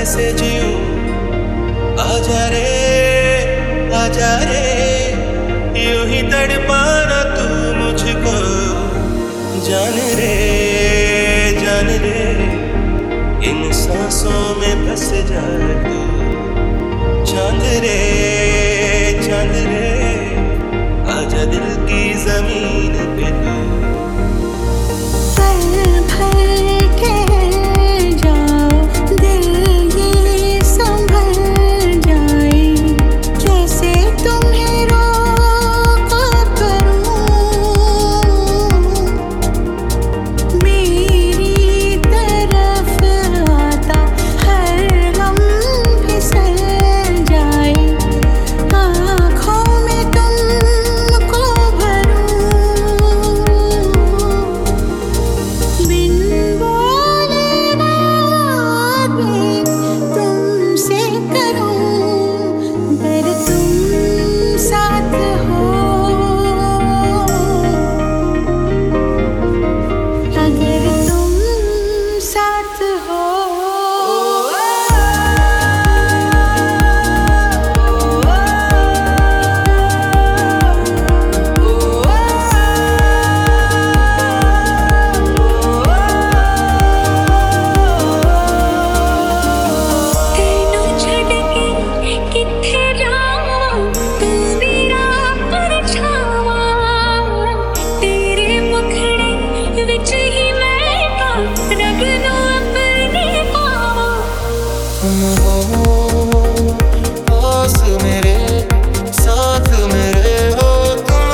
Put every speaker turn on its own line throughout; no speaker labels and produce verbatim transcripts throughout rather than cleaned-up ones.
कैसे जीऊं, आजा रे आजा रे, यूं ही तड़पाना तू मुझको, जान रे जान रे, इन सांसों में बस जा तू, चांद रे चांद रे, आजा दिल की जमीन पे तू।
तुम हो पास मेरे, साथ मेरे हो तुम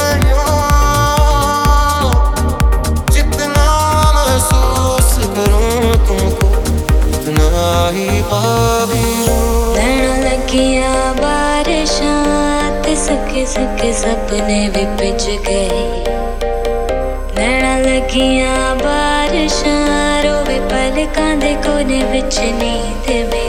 यूं, जितना महसूस करूं तुमको उतना ही पाबी हूं।
लैन लगियां बारिशां ते सुके सुके सपने भी पिज गए, लैन लगियां बारिशां रोवे पलकां दे कोने विच नींद में।